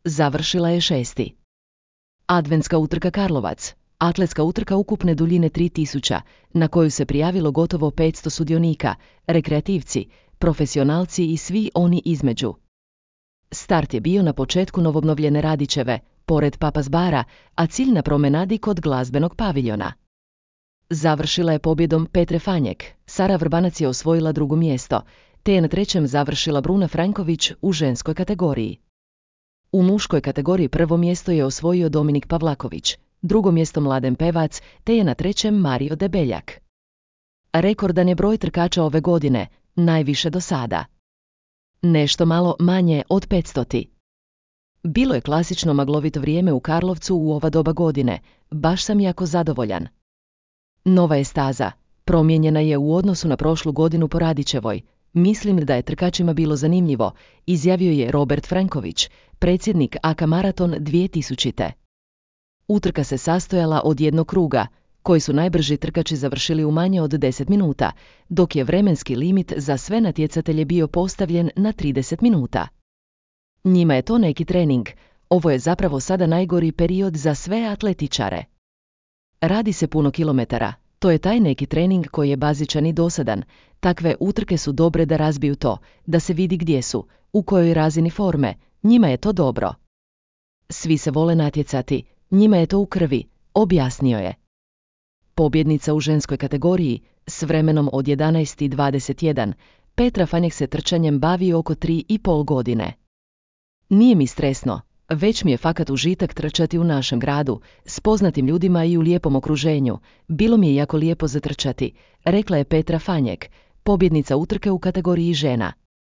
Završila je 6. Adventska utrka Karlovac, atletska utrka ukupne duljine 3000, na koju se prijavilo gotovo 500 sudionika, rekreativci, profesionalci i svi oni između. Start je bio na početku novobnovljene Radićeve, pored Papas bara, a cilj na promenadi kod glazbenog paviljona. Završila je pobjedom Petre Fanjek, Sara Vrbanac je osvojila 2. mjesto, te je na 3. završila Bruna Franković u ženskoj kategoriji. U muškoj kategoriji 1. mjesto je osvojio Dominik Pavlaković, 2. mjesto Mladen Pevac, te je na 3. Mario Debeljak. Rekordan je broj trkača ove godine, najviše do sada. Nešto malo manje od 500. Bilo je klasično maglovito vrijeme u Karlovcu u ova doba godine, baš sam jako zadovoljan. Nova je staza, promijenjena je u odnosu na prošlu godinu po Radićevoj. Mislim da je trkačima bilo zanimljivo, izjavio je Robert Franković, predsjednik AK Maraton 2000. Utrka se sastojala od jednog kruga, koji su najbrži trkači završili u manje od 10 minuta, dok je vremenski limit za sve natjecatelje bio postavljen na 30 minuta. Njima je to neki trening, ovo je zapravo sada najgori period za sve atletičare. Radi se puno kilometara, to je taj neki trening koji je bazičan i dosadan, takve utrke su dobre da razbiju to, da se vidi gdje su, u kojoj razini forme, njima je to dobro. Svi se vole natjecati, njima je to u krvi, objasnio je. Pobjednica u ženskoj kategoriji, s vremenom od 11:21, Petra Fanjek se trčanjem bavi oko 3,5 godine. Nije mi stresno, već mi je fakat užitak trčati u našem gradu, s poznatim ljudima i u lijepom okruženju, bilo mi je jako lijepo zatrčati, rekla je Petra Fanjek, pobjednica utrke u kategoriji žena.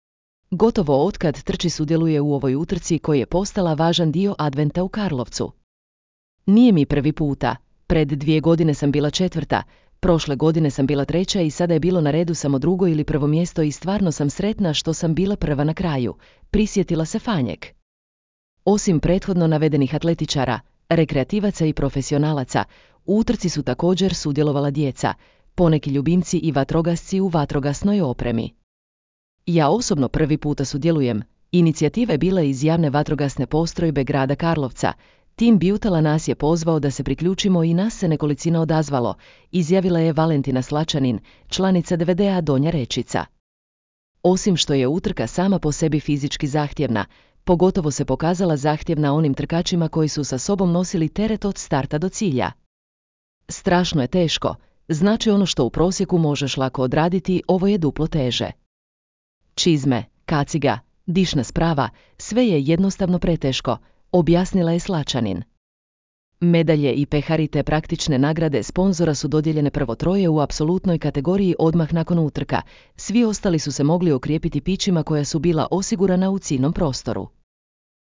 Gotovo otkad trči sudjeluje u ovoj utrci koji je postala važan dio adventa u Karlovcu. Nije mi prvi puta, pred 2 godine sam bila 4., prošle godine sam bila 3. i sada je bilo na redu samo 2. ili 1. mjesto i stvarno sam sretna što sam bila prva na kraju, prisjetila se Fanjek. Osim prethodno navedenih atletičara, rekreativaca i profesionalaca, u utrci su također sudjelovala djeca, poneki ljubimci i vatrogasci u vatrogasnoj opremi. Ja osobno prvi puta sudjelujem, inicijativa je bila iz javne vatrogasne postrojbe grada Karlovca, tim Bjutala nas je pozvao da se priključimo i nas se nekolicina odazvalo, izjavila je Valentina Slačanin, članica DVD-a Donja Rečica. Osim što je utrka sama po sebi fizički zahtjevna, pogotovo se pokazala zahtjevna onim trkačima koji su sa sobom nosili teret od starta do cilja. Strašno je teško, znači ono što u prosjeku možeš lako odraditi, ovo je duplo teže. Čizme, kaciga, dišna sprava, sve je jednostavno preteško, objasnila je Slačanin. Medalje i pehari te praktične nagrade sponzora su dodijeljene prvo 3 u apsolutnoj kategoriji odmah nakon utrka, svi ostali su se mogli okrijepiti pićima koja su bila osigurana u ciljnom prostoru.